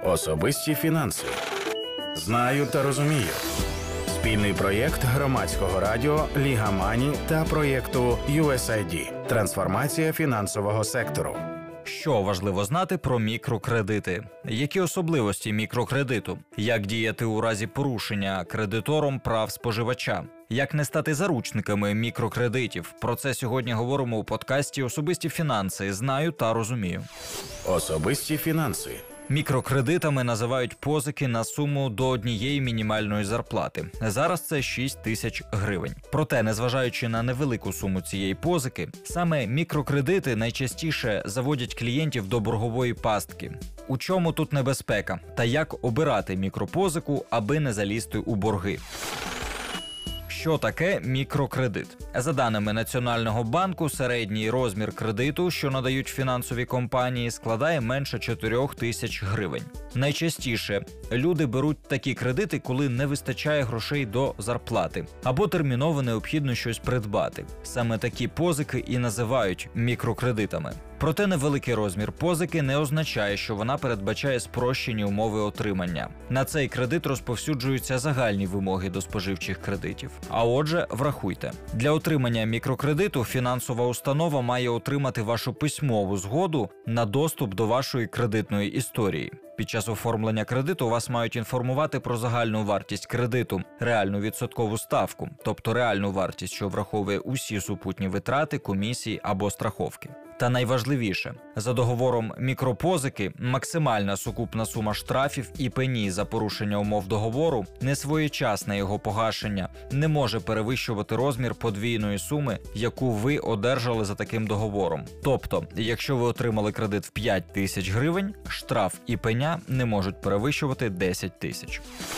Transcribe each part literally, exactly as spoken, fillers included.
Особисті фінанси. Знаю та розумію. Спільний проєкт громадського радіо «Ліга Мані» та проєкту ю ес ай ді «Трансформація фінансового сектору». Що важливо знати про мікрокредити? Які особливості мікрокредиту? Як діяти у разі порушення кредитором прав споживача? Як не стати заручниками мікрокредитів? Про це сьогодні говоримо у подкасті «Особисті фінанси. Знаю та розумію». Особисті фінанси. Мікрокредитами називають позики на суму до однієї мінімальної зарплати. Зараз це шість тисяч гривень. Проте, незважаючи на невелику суму цієї позики, саме мікрокредити найчастіше заводять клієнтів до боргової пастки. У чому тут небезпека? Та як обирати мікропозику, аби не залізти у борги? Що таке мікрокредит? За даними Національного банку, середній розмір кредиту, що надають фінансові компанії, складає менше чотирьох тисяч гривень. Найчастіше люди беруть такі кредити, коли не вистачає грошей до зарплати, або терміново необхідно щось придбати. Саме такі позики і називають мікрокредитами. Проте невеликий розмір позики не означає, що вона передбачає спрощені умови отримання. На цей кредит розповсюджуються загальні вимоги до споживчих кредитів. А отже, врахуйте. Для отримання мікрокредиту фінансова установа має отримати вашу письмову згоду на доступ до вашої кредитної історії. Під час оформлення кредиту вас мають інформувати про загальну вартість кредиту, реальну відсоткову ставку, тобто реальну вартість, що враховує усі супутні витрати, комісії або страховки. Та найважливіше, за договором мікропозики максимальна сукупна сума штрафів і пені за порушення умов договору, несвоєчасне його погашення не може перевищувати розмір подвійної суми, яку ви одержали за таким договором. Тобто, якщо ви отримали кредит в п'ять тисяч гривень, штраф і пеня не можуть перевищувати десять тисяч.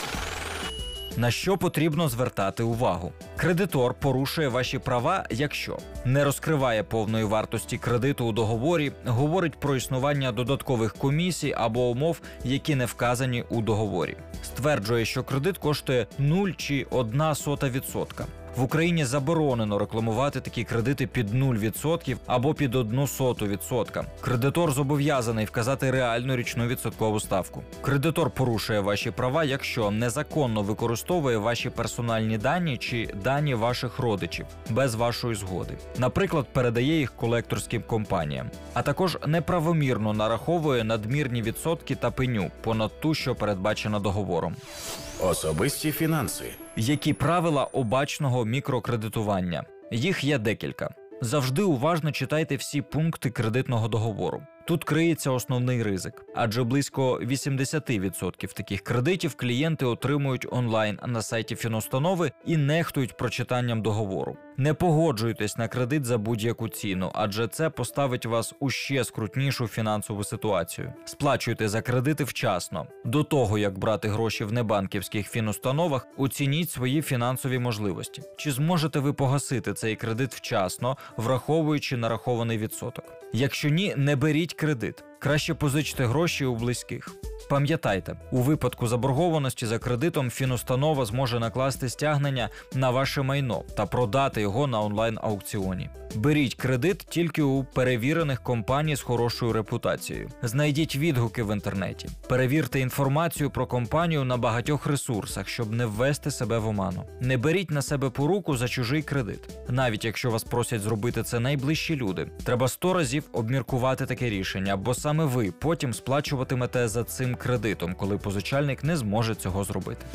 На що потрібно звертати увагу? Кредитор порушує ваші права, якщо не розкриває повної вартості кредиту у договорі, говорить про існування додаткових комісій або умов, які не вказані у договорі. Стверджує, що кредит коштує нуль чи одна сота відсотка. В Україні заборонено рекламувати такі кредити під нуль відсотків або під одну соту відсотка. Кредитор зобов'язаний вказати реальну річну відсоткову ставку. Кредитор порушує ваші права, якщо незаконно використовує ваші персональні дані чи дані ваших родичів без вашої згоди. Наприклад, передає їх колекторським компаніям. А також неправомірно нараховує надмірні відсотки та пеню понад ту, що передбачена договором. Особисті фінанси. Які правила обачного мікрокредитування? Їх є декілька. Завжди уважно читайте всі пункти кредитного договору. Тут криється основний ризик, адже близько вісімдесят відсотків таких кредитів клієнти отримують онлайн на сайті фінустанови і нехтують прочитанням договору. Не погоджуйтесь на кредит за будь-яку ціну, адже це поставить вас у ще скрутнішу фінансову ситуацію. Сплачуйте за кредити вчасно. До того, як брати гроші в небанківських фінустановах, оцініть свої фінансові можливості. Чи зможете ви погасити цей кредит вчасно, враховуючи нарахований відсоток? Якщо ні, не беріть кредит. Краще позичте гроші у близьких. Пам'ятайте, у випадку заборгованості за кредитом фінустанова зможе накласти стягнення на ваше майно та продати його на онлайн-аукціоні. Беріть кредит тільки у перевірених компаній з хорошою репутацією. Знайдіть відгуки в інтернеті. Перевірте інформацію про компанію на багатьох ресурсах, щоб не ввести себе в оману. Не беріть на себе поруку за чужий кредит. Навіть якщо вас просять зробити це найближчі люди, треба сто разів обміркувати таке рішення, бо саме ви потім сплачуватимете за цим кредитом, коли позичальник не зможе цього зробити.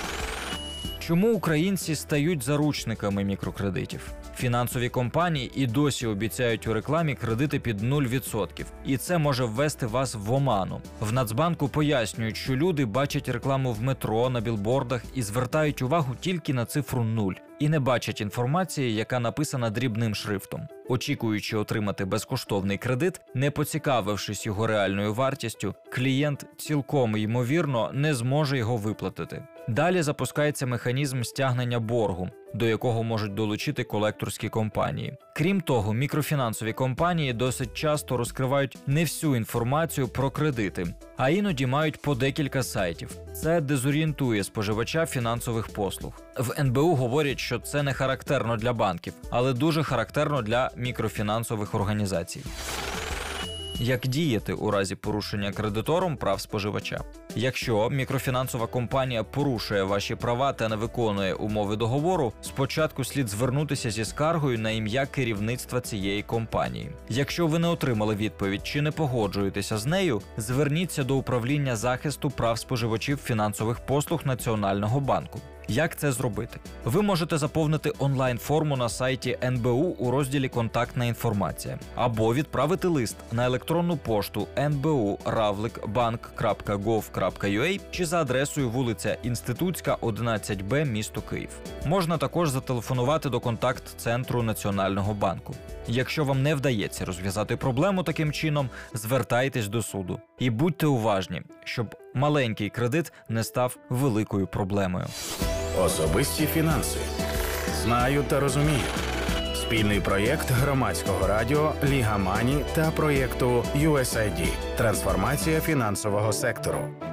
Чому українці стають заручниками мікрокредитів? Фінансові компанії і досі обіцяють у рекламі кредити під нуль відсотків, і це може ввести вас в оману. В Нацбанку пояснюють, що люди бачать рекламу в метро, на білбордах і звертають увагу тільки на цифру нуль. І не бачать інформації, яка написана дрібним шрифтом. Очікуючи отримати безкоштовний кредит, не поцікавившись його реальною вартістю, клієнт цілком ймовірно не зможе його виплатити. Далі запускається механізм стягнення боргу, до якого можуть долучити колекторські компанії. Крім того, мікрофінансові компанії досить часто розкривають не всю інформацію про кредити, а іноді мають по декілька сайтів. Це дезорієнтує споживача фінансових послуг. В ен бе у говорять, що це не характерно для банків, але дуже характерно для мікрофінансових організацій. як діяти у разі порушення кредитором прав споживача. Якщо мікрофінансова компанія порушує ваші права та не виконує умови договору, спочатку слід звернутися зі скаргою на ім'я керівництва цієї компанії. Якщо ви не отримали відповідь чи не погоджуєтеся з нею, зверніться до управління захисту прав споживачів фінансових послуг Національного банку. Як це зробити? Ви можете заповнити онлайн-форму на сайті ен бе у у розділі «Контактна інформація» або відправити лист на електронну пошту ен бе у равлик банк крапка гов крапка ю а чи за адресою вулиця Інститутська, одинадцять бе, місто Київ. Можна також зателефонувати до контакт-центру Національного банку. Якщо вам не вдається розв'язати проблему таким чином, звертайтесь до суду. І будьте уважні, щоб маленький кредит не став великою проблемою. Особисті фінанси. Знаю та розумію. Спільний проєкт громадського радіо «Ліга Мані» та проєкту ю ес ай ді. Трансформація фінансового сектору.